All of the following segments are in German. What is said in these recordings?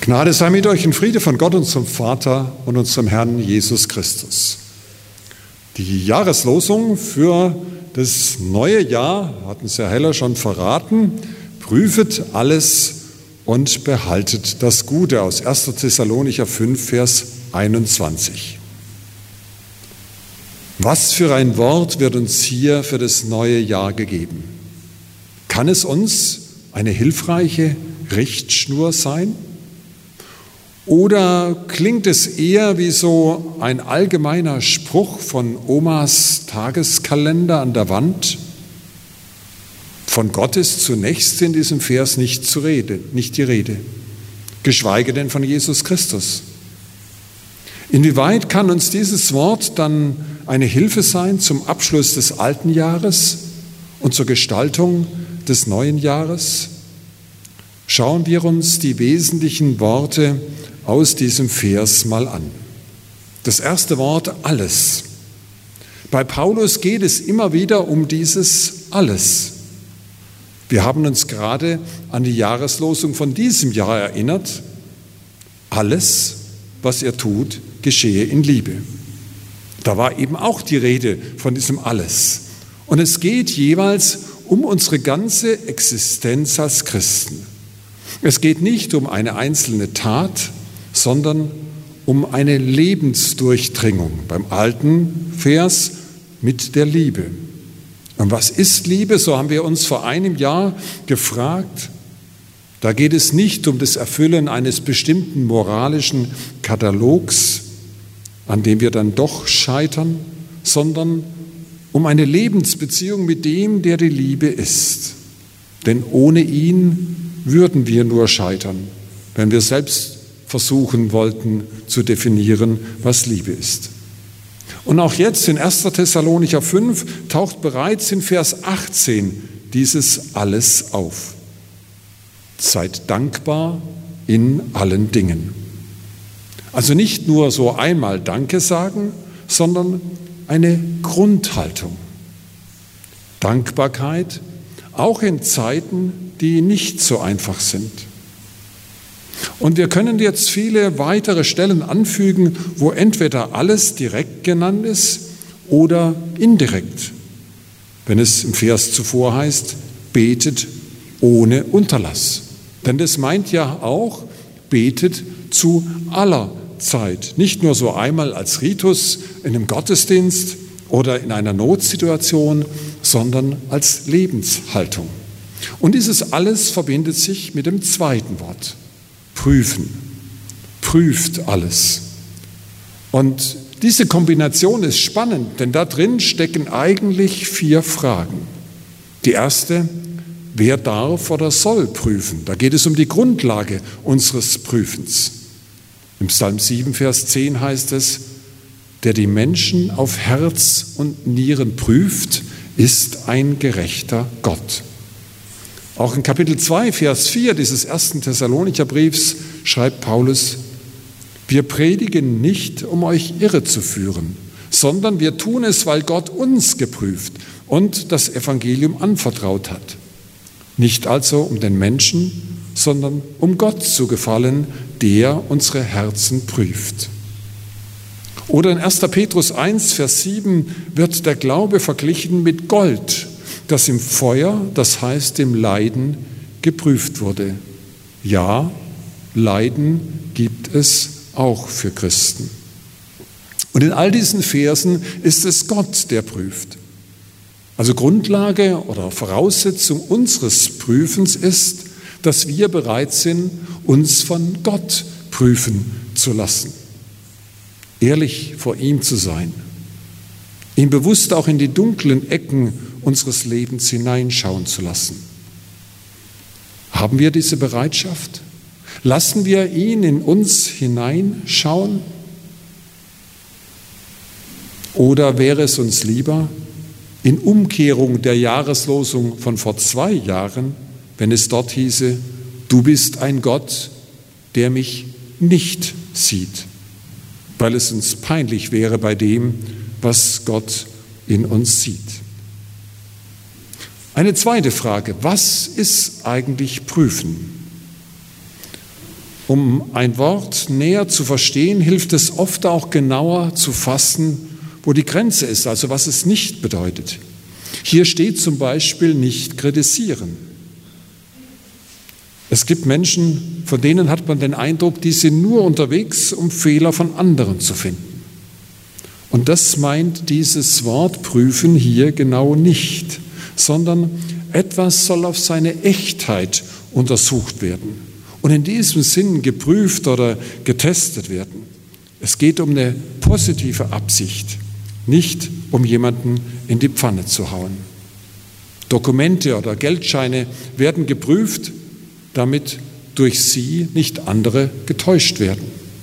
Gnade sei mit euch und Friede von Gott, unserem Vater und unserem Herrn Jesus Christus. Die Jahreslosung für das neue Jahr, hat uns Herr Heller schon verraten, prüfet alles und behaltet das Gute aus 1. Thessalonicher 5, Vers 21. Was für ein Wort wird uns hier für das neue Jahr gegeben? Kann es uns eine hilfreiche Richtschnur sein? Oder klingt es eher wie so ein allgemeiner Spruch von Omas Tageskalender an der Wand? Von Gott ist zunächst in diesem Vers nicht die Rede, geschweige denn von Jesus Christus. Inwieweit kann uns dieses Wort dann eine Hilfe sein zum Abschluss des alten Jahres und zur Gestaltung des neuen Jahres? Schauen wir uns die wesentlichen Worte aus diesem Vers mal an. Das erste Wort, alles. Bei Paulus geht es immer wieder um dieses Alles. Wir haben uns gerade an die Jahreslosung von diesem Jahr erinnert. Alles, was ihr tut, geschehe in Liebe. Da war eben auch die Rede von diesem Alles. Und es geht jeweils um unsere ganze Existenz als Christen. Es geht nicht um eine einzelne Tat, sondern um eine Lebensdurchdringung. Beim alten Vers mit der Liebe. Und was ist Liebe? So haben wir uns vor einem Jahr gefragt. Da geht es nicht um das Erfüllen eines bestimmten moralischen Katalogs, an dem wir dann doch scheitern, sondern um eine Lebensbeziehung mit dem, der die Liebe ist. Denn ohne ihn würden wir nur scheitern, wenn wir selbst versuchen wollten zu definieren, was Liebe ist. Und auch jetzt in 1. Thessalonicher 5 taucht bereits in Vers 18 dieses Alles auf. Seid dankbar in allen Dingen. Also nicht nur so einmal Danke sagen, sondern eine Grundhaltung. Dankbarkeit, auch in Zeiten, die nicht so einfach sind. Und wir können jetzt viele weitere Stellen anfügen, wo entweder alles direkt genannt ist oder indirekt. Wenn es im Vers zuvor heißt, betet ohne Unterlass. Denn das meint ja auch, betet zu aller Zeit. Nicht nur so einmal als Ritus in einem Gottesdienst oder in einer Notsituation, sondern als Lebenshaltung. Und dieses Alles verbindet sich mit dem zweiten Wort. Prüfen. Prüft alles. Und diese Kombination ist spannend, denn da drin stecken eigentlich 4 Fragen. Die erste, wer darf oder soll prüfen? Da geht es um die Grundlage unseres Prüfens. Im Psalm 7, Vers 10 heißt es, der die Menschen auf Herz und Nieren prüft, ist ein gerechter Gott. Auch in Kapitel 2, Vers 4 dieses 1. Thessalonicher Briefs schreibt Paulus, wir predigen nicht, um euch irre zu führen, sondern wir tun es, weil Gott uns geprüft und das Evangelium anvertraut hat. Nicht also um den Menschen, sondern um Gott zu gefallen, der unsere Herzen prüft. Oder in 1. Petrus 1, Vers 7 wird der Glaube verglichen mit Gold, das im Feuer, das heißt im Leiden, geprüft wurde. Ja, Leiden gibt es auch für Christen. Und in all diesen Versen ist es Gott, der prüft. Also Grundlage oder Voraussetzung unseres Prüfens ist, dass wir bereit sind, uns von Gott prüfen zu lassen. Ehrlich vor ihm zu sein. Ihn bewusst auch in die dunklen Ecken unseres Lebens hineinschauen zu lassen. Haben wir diese Bereitschaft? Lassen wir ihn in uns hineinschauen? Oder wäre es uns lieber, in Umkehrung der Jahreslosung von vor 2 Jahren, wenn es dort hieße, du bist ein Gott, der mich nicht sieht, weil es uns peinlich wäre bei dem, was Gott in uns sieht. Eine zweite Frage, was ist eigentlich Prüfen? Um ein Wort näher zu verstehen, hilft es oft auch genauer zu fassen, wo die Grenze ist, also was es nicht bedeutet. Hier steht zum Beispiel nicht kritisieren. Es gibt Menschen, von denen hat man den Eindruck, die sind nur unterwegs, um Fehler von anderen zu finden. Und das meint dieses Wort prüfen hier genau nicht, sondern etwas soll auf seine Echtheit untersucht werden und in diesem Sinn geprüft oder getestet werden. Es geht um eine positive Absicht, nicht um jemanden in die Pfanne zu hauen. Dokumente oder Geldscheine werden geprüft, damit durch sie nicht andere getäuscht werden.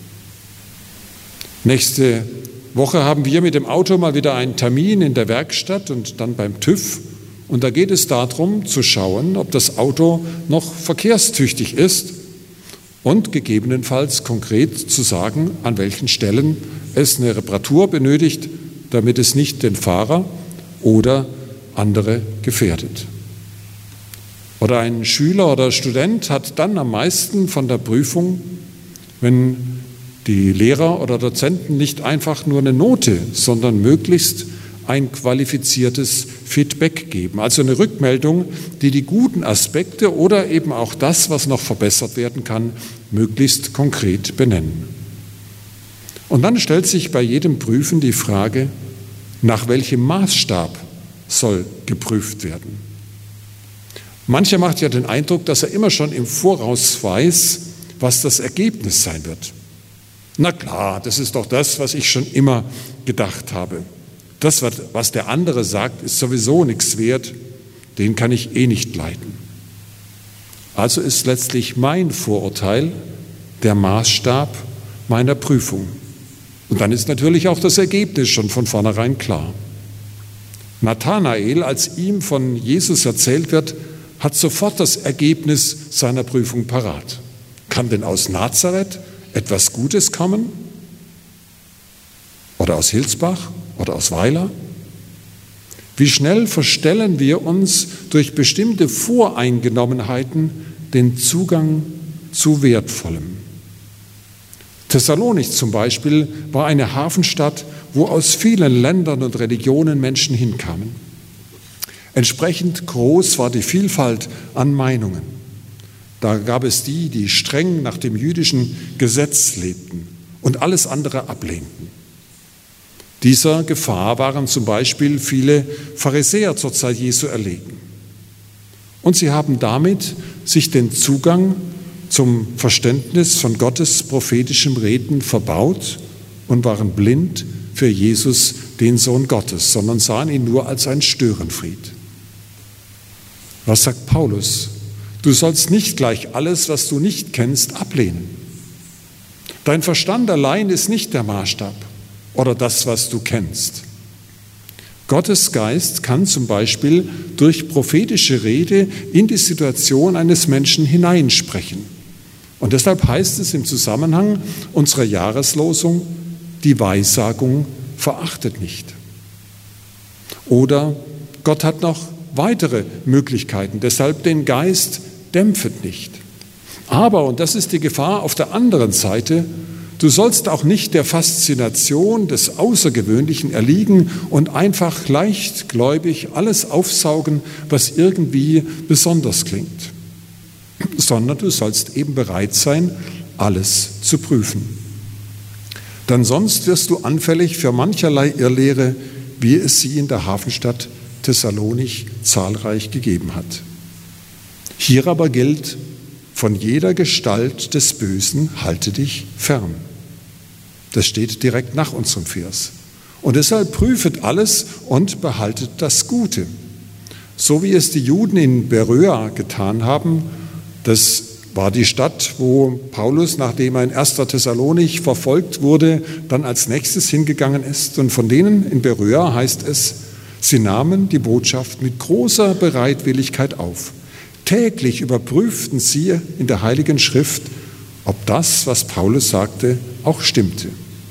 Nächste Woche haben wir mit dem Auto mal wieder einen Termin in der Werkstatt und dann beim TÜV. Und da geht es darum, zu schauen, ob das Auto noch verkehrstüchtig ist und gegebenenfalls konkret zu sagen, an welchen Stellen es eine Reparatur benötigt, damit es nicht den Fahrer oder andere gefährdet. Oder ein Schüler oder Student hat dann am meisten von der Prüfung, wenn die Lehrer oder Dozenten nicht einfach nur eine Note, sondern möglichst ein qualifiziertes Feedback geben, also eine Rückmeldung, die die guten Aspekte oder eben auch das, was noch verbessert werden kann, möglichst konkret benennen. Und dann stellt sich bei jedem Prüfen die Frage, nach welchem Maßstab soll geprüft werden? Mancher macht ja den Eindruck, dass er immer schon im Voraus weiß, was das Ergebnis sein wird. Na klar, das ist doch das, was ich schon immer gedacht habe. Das, was der andere sagt, ist sowieso nichts wert, den kann ich eh nicht leiden. Also ist letztlich mein Vorurteil der Maßstab meiner Prüfung. Und dann ist natürlich auch das Ergebnis schon von vornherein klar. Nathanael, als ihm von Jesus erzählt wird, hat sofort das Ergebnis seiner Prüfung parat. Kann denn aus Nazareth etwas Gutes kommen? Oder aus Hilsbach? Oder aus Weiler? Wie schnell verstellen wir uns durch bestimmte Voreingenommenheiten den Zugang zu Wertvollem? Thessalonich zum Beispiel war eine Hafenstadt, wo aus vielen Ländern und Religionen Menschen hinkamen. Entsprechend groß war die Vielfalt an Meinungen. Da gab es die, die streng nach dem jüdischen Gesetz lebten und alles andere ablehnten. Dieser Gefahr waren zum Beispiel viele Pharisäer zur Zeit Jesu erlegen. Und sie haben damit sich den Zugang zum Verständnis von Gottes prophetischem Reden verbaut und waren blind für Jesus, den Sohn Gottes, sondern sahen ihn nur als ein Störenfried. Was sagt Paulus? Du sollst nicht gleich alles, was du nicht kennst, ablehnen. Dein Verstand allein ist nicht der Maßstab oder das, was du kennst. Gottes Geist kann zum Beispiel durch prophetische Rede in die Situation eines Menschen hineinsprechen. Und deshalb heißt es im Zusammenhang unserer Jahreslosung, die Weissagung verachtet nicht. Oder Gott hat noch weitere Möglichkeiten, deshalb den Geist dämpfet nicht. Aber, und das ist die Gefahr auf der anderen Seite, du sollst auch nicht der Faszination des Außergewöhnlichen erliegen und einfach leichtgläubig alles aufsaugen, was irgendwie besonders klingt, sondern du sollst eben bereit sein, alles zu prüfen. Denn sonst wirst du anfällig für mancherlei Irrlehre, wie es sie in der Hafenstadt Thessalonich zahlreich gegeben hat. Hier aber gilt, von jeder Gestalt des Bösen halte dich fern. Das steht direkt nach unserem Vers. Und deshalb prüfet alles und behaltet das Gute. So wie es die Juden in Beröa getan haben, das war die Stadt, wo Paulus, nachdem er in 1. Thessalonich verfolgt wurde, dann als nächstes hingegangen ist. Und von denen in Beröa heißt es, sie nahmen die Botschaft mit großer Bereitwilligkeit auf. Täglich überprüften sie in der Heiligen Schrift, ob das, was Paulus sagte, auch stimmte.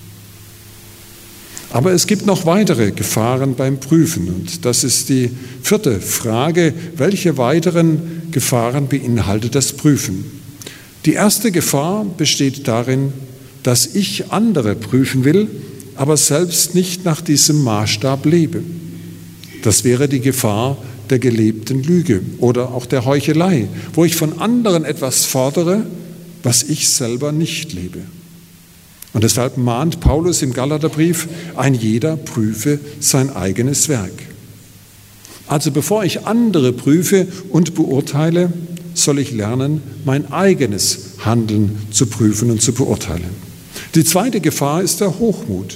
Aber es gibt noch weitere Gefahren beim Prüfen. Und das ist die vierte Frage. Welche weiteren Gefahren beinhaltet das Prüfen? Die erste Gefahr besteht darin, dass ich andere prüfen will, aber selbst nicht nach diesem Maßstab lebe. Das wäre die Gefahr der gelebten Lüge oder auch der Heuchelei, wo ich von anderen etwas fordere, was ich selber nicht lebe. Und deshalb mahnt Paulus im Galaterbrief, ein jeder prüfe sein eigenes Werk. Also bevor ich andere prüfe und beurteile, soll ich lernen, mein eigenes Handeln zu prüfen und zu beurteilen. Die zweite Gefahr ist der Hochmut.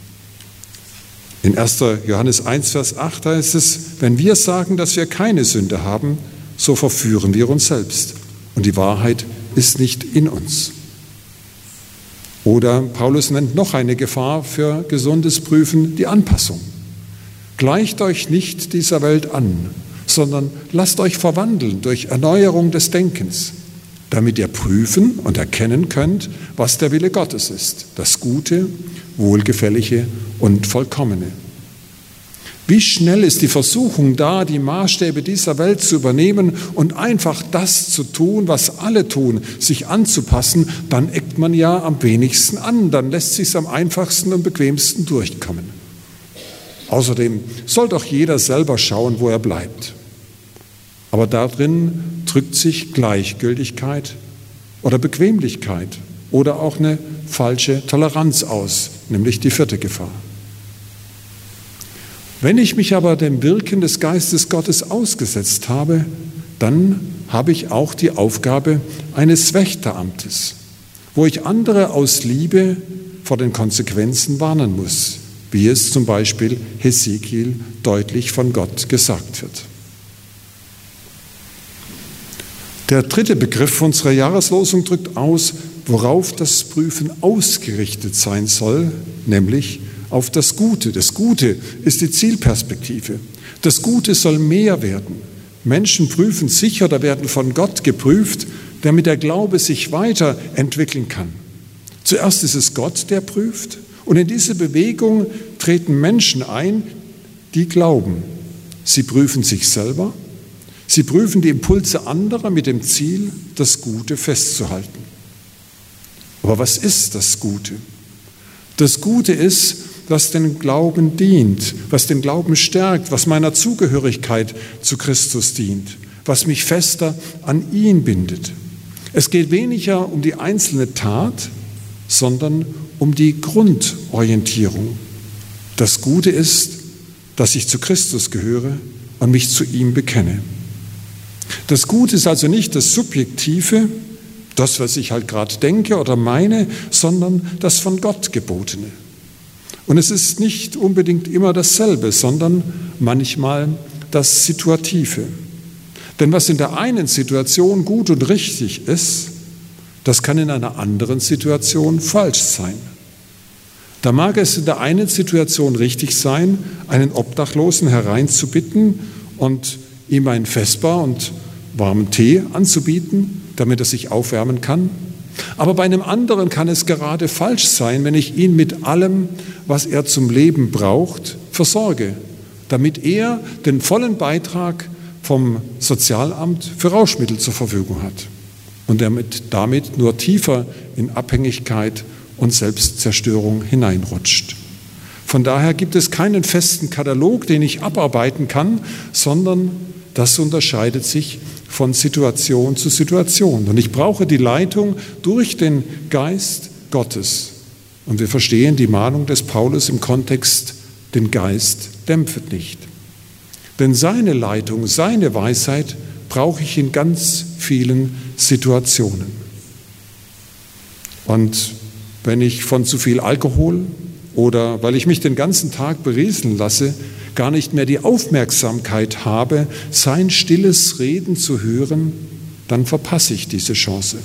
In 1. Johannes 1, Vers 8 heißt es, wenn wir sagen, dass wir keine Sünde haben, so verführen wir uns selbst und die Wahrheit ist nicht in uns. Oder Paulus nennt noch eine Gefahr für gesundes Prüfen, die Anpassung. Gleicht euch nicht dieser Welt an, sondern lasst euch verwandeln durch Erneuerung des Denkens, damit ihr prüfen und erkennen könnt, was der Wille Gottes ist, das Gute, Wohlgefällige und Vollkommene. Wie schnell ist die Versuchung da, die Maßstäbe dieser Welt zu übernehmen und einfach das zu tun, was alle tun, sich anzupassen, dann eckt man ja am wenigsten an, dann lässt sich es am einfachsten und bequemsten durchkommen. Außerdem soll doch jeder selber schauen, wo er bleibt. Aber darin drückt sich Gleichgültigkeit oder Bequemlichkeit oder auch eine falsche Toleranz aus, nämlich die vierte Gefahr. Wenn ich mich aber dem Wirken des Geistes Gottes ausgesetzt habe, dann habe ich auch die Aufgabe eines Wächteramtes, wo ich andere aus Liebe vor den Konsequenzen warnen muss, wie es zum Beispiel Hesekiel deutlich von Gott gesagt wird. Der dritte Begriff unserer Jahreslosung drückt aus, worauf das Prüfen ausgerichtet sein soll, nämlich auf das Gute. Das Gute ist die Zielperspektive. Das Gute soll mehr werden. Menschen prüfen sich oder werden von Gott geprüft, damit der Glaube sich weiterentwickeln kann. Zuerst ist es Gott, der prüft, und in diese Bewegung treten Menschen ein, die glauben. Sie prüfen sich selber, sie prüfen die Impulse anderer mit dem Ziel, das Gute festzuhalten. Aber was ist das Gute? Das Gute ist, was den Glauben dient, was den Glauben stärkt, was meiner Zugehörigkeit zu Christus dient, was mich fester an ihn bindet. Es geht weniger um die einzelne Tat, sondern um die Grundorientierung. Das Gute ist, dass ich zu Christus gehöre und mich zu ihm bekenne. Das Gute ist also nicht das Subjektive, das, was ich halt gerade denke oder meine, sondern das von Gott Gebotene. Und es ist nicht unbedingt immer dasselbe, sondern manchmal das Situative. Denn was in der einen Situation gut und richtig ist, das kann in einer anderen Situation falsch sein. Da mag es in der einen Situation richtig sein, einen Obdachlosen hereinzubitten und ihm ein Vesper und warmen Tee anzubieten, damit er sich aufwärmen kann. Aber bei einem anderen kann es gerade falsch sein, wenn ich ihn mit allem, was er zum Leben braucht, versorge, damit er den vollen Beitrag vom Sozialamt für Rauschmittel zur Verfügung hat und damit nur tiefer in Abhängigkeit und Selbstzerstörung hineinrutscht. Von daher gibt es keinen festen Katalog, den ich abarbeiten kann, sondern das unterscheidet sich von Situation zu Situation. Und ich brauche die Leitung durch den Geist Gottes. Und wir verstehen die Mahnung des Paulus im Kontext, den Geist dämpft nicht. Denn seine Leitung, seine Weisheit brauche ich in ganz vielen Situationen. Und wenn ich von zu viel Alkohol oder weil ich mich den ganzen Tag berieseln lasse, gar nicht mehr die Aufmerksamkeit habe, sein stilles Reden zu hören, dann verpasse ich diese Chance.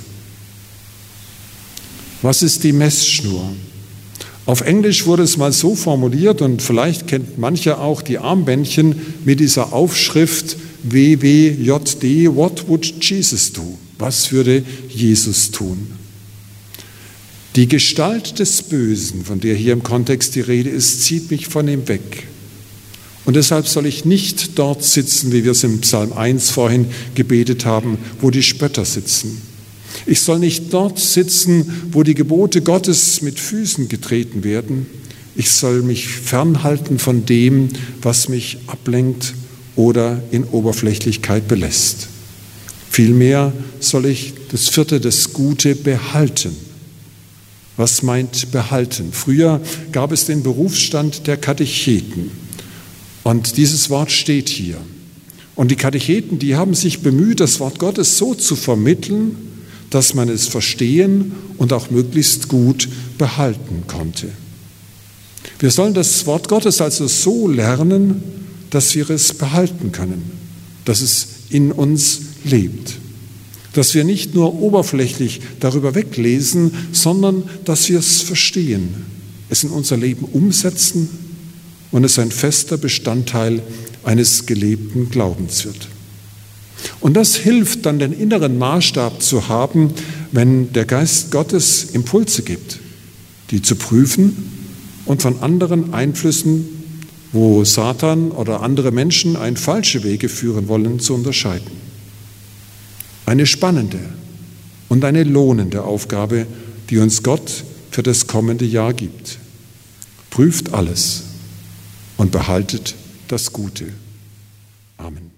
Was ist die Messschnur? Auf Englisch wurde es mal so formuliert und vielleicht kennt mancher auch die Armbändchen mit dieser Aufschrift WWJD, What would Jesus do? Was würde Jesus tun? Die Gestalt des Bösen, von der hier im Kontext die Rede ist, zieht mich von ihm weg. Und deshalb soll ich nicht dort sitzen, wie wir es im Psalm 1 vorhin gebetet haben, wo die Spötter sitzen. Ich soll nicht dort sitzen, wo die Gebote Gottes mit Füßen getreten werden. Ich soll mich fernhalten von dem, was mich ablenkt oder in Oberflächlichkeit belässt. Vielmehr soll ich das vierte, das Gute, behalten. Was meint behalten? Früher gab es den Berufsstand der Katecheten. Und dieses Wort steht hier. Und die Katecheten, die haben sich bemüht, das Wort Gottes so zu vermitteln, dass man es verstehen und auch möglichst gut behalten konnte. Wir sollen das Wort Gottes also so lernen, dass wir es behalten können, dass es in uns lebt. Dass wir nicht nur oberflächlich darüber weglesen, sondern dass wir es verstehen, es in unser Leben umsetzen und es ein fester Bestandteil eines gelebten Glaubens wird. Und das hilft dann, den inneren Maßstab zu haben, wenn der Geist Gottes Impulse gibt, die zu prüfen und von anderen Einflüssen, wo Satan oder andere Menschen einen falschen Wege führen wollen, zu unterscheiden. Eine spannende und eine lohnende Aufgabe, die uns Gott für das kommende Jahr gibt. Prüft alles und behaltet das Gute. Amen.